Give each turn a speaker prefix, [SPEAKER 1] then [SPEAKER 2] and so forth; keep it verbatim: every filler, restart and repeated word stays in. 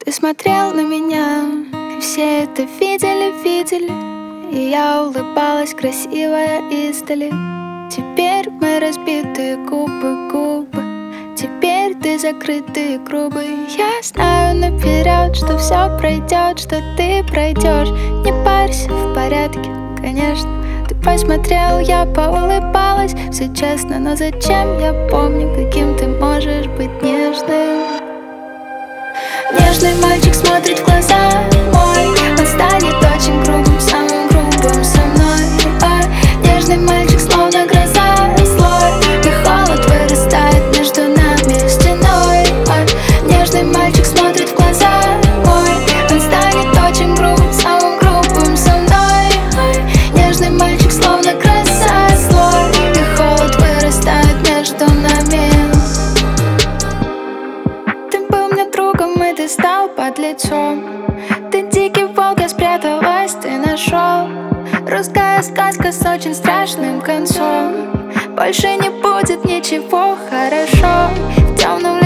[SPEAKER 1] Ты смотрел на меня, и все это видели, видели. И я улыбалась, красивая издали. Теперь мы разбитые губы, губы. Теперь ты закрытый и грубый. Я знаю наперед, что все пройдет, что ты пройдешь. Не парься, в порядке, конечно. Ты посмотрел, я поулыбалась. Все честно, но зачем? Я помню, каким ты можешь быть нежным. Нежный мальчик смотрит в глаза мой. Он станет очень грубым, самым грубым со мной. Ой, нежный мальчик словно гроза злой. И холод вырастает между нами стеной. Ой, нежный мальчик смотрит в глаза мой. Он станет очень грубым, самым грубым со мной. Ой, нежный мальчик словно гроза злой. И холод вырастает между нами. Ты был мне другом, и ты стал подлецом. Ты дикий волк, я спряталась, ты нашел. Русская сказка с очень страшным концом. Больше не будет ничего хорошо. В темном